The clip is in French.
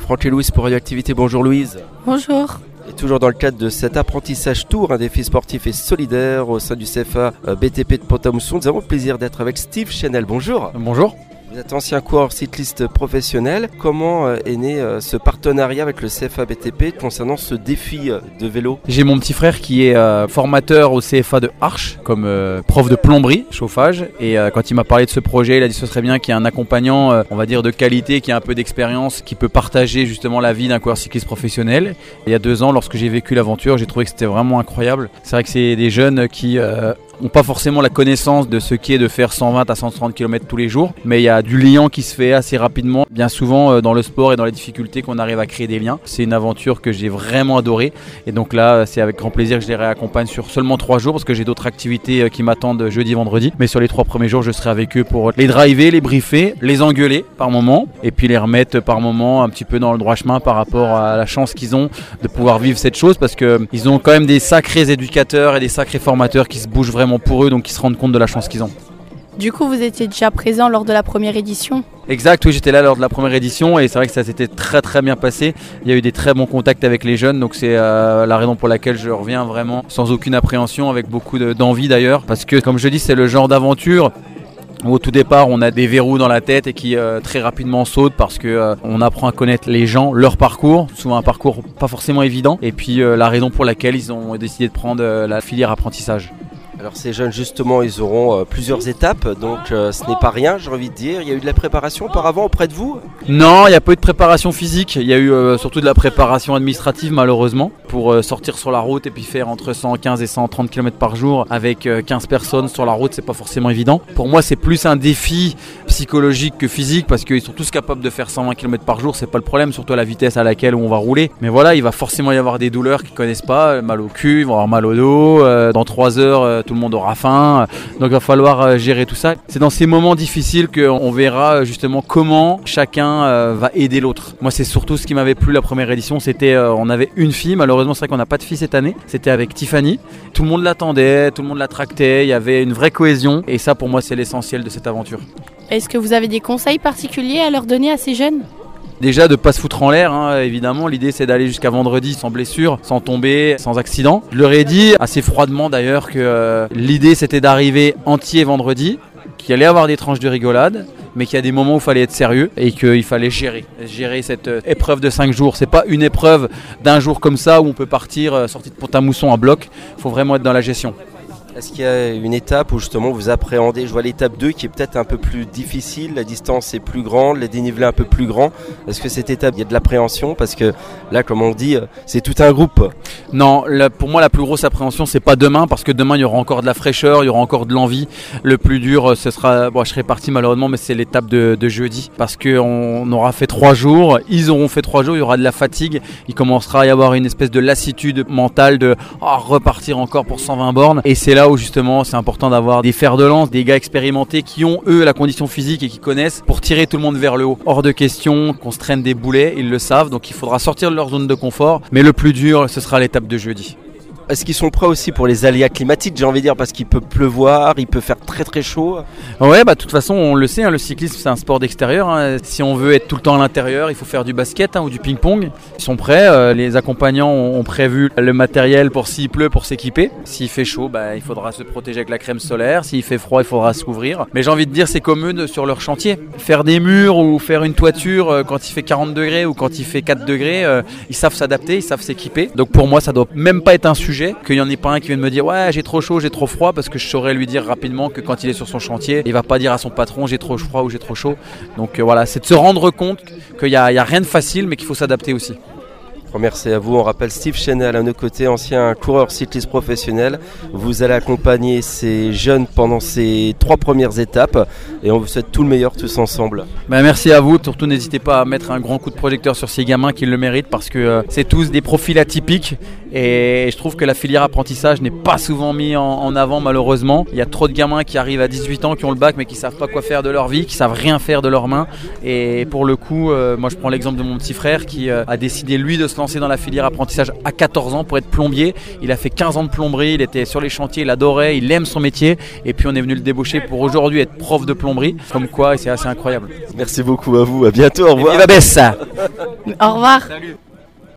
Franck et Louise pour Radioactivité. Bonjour Louise. Bonjour. Et toujours dans le cadre de cet apprentissage tour, un défi sportif et solidaire au sein du CFA BTP de Pont-à-Mousson, nous avons le plaisir d'être avec Steve Chenel. Bonjour. Bonjour. Vous êtes ancien coureur cycliste professionnel. Comment est né ce partenariat avec le CFA BTP concernant ce défi de vélo ? J'ai mon petit frère qui est formateur au CFA de Arches comme prof de plomberie, chauffage. Et quand il m'a parlé de ce projet, il a dit que ce serait bien qu'il y ait un accompagnant, on va dire de qualité, qui a un peu d'expérience, qui peut partager justement la vie d'un coureur cycliste professionnel. Et il y a 2 ans, lorsque j'ai vécu l'aventure, j'ai trouvé que c'était vraiment incroyable. C'est vrai que c'est des jeunes qui n'ont pas forcément la connaissance de ce qu'est de faire 120 à 130 km tous les jours, mais il y a du lien qui se fait assez rapidement. Bien souvent dans le sport et dans les difficultés qu'on arrive à créer des liens. C'est une aventure que j'ai vraiment adorée et donc là c'est avec grand plaisir que je les réaccompagne sur seulement 3 jours parce que j'ai d'autres activités qui m'attendent jeudi, vendredi, mais sur les 3 premiers jours je serai avec eux pour les driver, les briefer, les engueuler par moment et puis les remettre par moment un petit peu dans le droit chemin par rapport à la chance qu'ils ont de pouvoir vivre cette chose parce qu'ils ont quand même des sacrés éducateurs et des sacrés formateurs qui se bougent vraiment pour eux, donc qui se rendent compte de la chance qu'ils ont. Du coup, vous étiez déjà présent lors de la première édition ? Exact, oui, j'étais là lors de la première édition et c'est vrai que ça s'était très très bien passé. Il y a eu des très bons contacts avec les jeunes, donc c'est la raison pour laquelle je reviens vraiment sans aucune appréhension, avec beaucoup d'envie d'ailleurs, parce que comme je dis, c'est le genre d'aventure où au tout départ on a des verrous dans la tête et qui très rapidement sautent parce que on apprend à connaître les gens, leur parcours, souvent un parcours pas forcément évident, et puis la raison pour laquelle ils ont décidé de prendre la filière apprentissage. Alors ces jeunes justement ils auront plusieurs étapes donc ce n'est pas rien, j'ai envie de dire. Il y a eu de la préparation auparavant auprès de vous ? Non, il n'y a pas eu de préparation physique, il y a eu surtout de la préparation administrative malheureusement pour sortir sur la route et puis faire entre 115 et 130 km par jour avec 15 personnes sur la route, c'est pas forcément évident. Pour moi c'est plus un défi psychologique que physique parce qu'ils sont tous capables de faire 120 km par jour, c'est pas le problème, surtout à la vitesse à laquelle on va rouler. Mais voilà, il va forcément y avoir des douleurs qu'ils connaissent pas, mal au cul, ils vont avoir mal au dos, dans 3 heures tout le monde aura faim, donc il va falloir gérer tout ça. C'est dans ces moments difficiles qu'on verra justement comment chacun va aider l'autre. Moi c'est surtout ce qui m'avait plu la première édition, c'était on avait une fille, malheureusement c'est vrai qu'on n'a pas de fille cette année, c'était avec Tiffany. Tout le monde l'attendait, tout le monde la tractait, il y avait une vraie cohésion et ça pour moi c'est l'essentiel de cette aventure. Est-ce que vous avez des conseils particuliers à leur donner à ces jeunes ? Déjà de ne pas se foutre en l'air, évidemment, l'idée c'est d'aller jusqu'à vendredi sans blessure, sans tomber, sans accident. Je leur ai dit assez froidement d'ailleurs que l'idée c'était d'arriver entier vendredi, qu'il allait y avoir des tranches de rigolade, mais qu'il y a des moments où il fallait être sérieux et qu'il fallait gérer cette épreuve de 5 jours. C'est pas une épreuve d'un jour comme ça où on peut partir sorti de Pont-à-Mousson à bloc, il faut vraiment être dans la gestion. Est-ce qu'il y a une étape où justement vous appréhendez ? Je vois l'étape 2 qui est peut-être un peu plus difficile, la distance est plus grande, les dénivelés un peu plus grands. Est-ce que cette étape, il y a de l'appréhension ? Parce que là, comme on dit, c'est tout un groupe. Non, pour moi la plus grosse appréhension c'est pas demain, parce que demain il y aura encore de la fraîcheur, il y aura encore de l'envie. Le plus dur ce sera, je serai parti malheureusement, mais c'est l'étape de jeudi. Parce qu'on aura fait 3 jours, ils auront fait 3 jours, il y aura de la fatigue. Il commencera à y avoir une espèce de lassitude mentale de repartir encore pour 120 bornes. Et c'est là où justement c'est important d'avoir des fers de lance, des gars expérimentés qui ont eux la condition physique et qui connaissent pour tirer tout le monde vers le haut. Hors de question qu'on se traîne des boulets, ils le savent, donc il faudra sortir de leur zone de confort, mais le plus dur ce sera l'étape de jeudi. Est-ce qu'ils sont prêts aussi pour les aléas climatiques, j'ai envie de dire, parce qu'il peut pleuvoir, il peut faire très très chaud ? Ouais, de toute façon on le sait, le cyclisme c'est un sport d'extérieur. Si on veut être tout le temps à l'intérieur, il faut faire du basket ou du ping-pong. Ils sont prêts, les accompagnants ont prévu le matériel pour s'il pleut pour s'équiper. S'il fait chaud, il faudra se protéger avec la crème solaire. S'il fait froid, il faudra se couvrir. Mais j'ai envie de dire c'est comme eux sur leur chantier. Faire des murs ou faire une toiture quand il fait 40 degrés ou quand il fait 4 degrés, ils savent s'adapter, ils savent s'équiper. Donc pour moi ça doit même pas être un sujet. Qu'il n'y en ait pas un qui vienne me dire ouais j'ai trop chaud, j'ai trop froid, parce que je saurais lui dire rapidement que quand il est sur son chantier, il va pas dire à son patron j'ai trop froid ou j'ai trop chaud. Donc voilà, c'est de se rendre compte qu'il y a rien de facile mais qu'il faut s'adapter aussi. Merci à vous. On rappelle Steve Chenel à nos côtés, ancien coureur cycliste professionnel. Vous allez accompagner ces jeunes pendant ces 3 premières étapes et on vous souhaite tout le meilleur tous ensemble. Merci à vous. Surtout n'hésitez pas à mettre un grand coup de projecteur sur ces gamins qui le méritent, parce que c'est tous des profils atypiques Et je trouve que la filière apprentissage n'est pas souvent mise en avant malheureusement. Il y a trop de gamins qui arrivent à 18 ans, qui ont le bac mais qui savent pas quoi faire de leur vie, qui savent rien faire de leurs mains. Et pour le coup, moi je prends l'exemple de mon petit frère qui a décidé lui de se lancer dans la filière apprentissage à 14 ans pour être plombier. Il a fait 15 ans de plomberie, il était sur les chantiers, il adorait, il aime son métier. Et puis on est venu le débaucher pour aujourd'hui être prof de plomberie. Comme quoi, c'est assez incroyable. Merci beaucoup à vous, à bientôt, au revoir. Viva Bessa. Au revoir. Salut.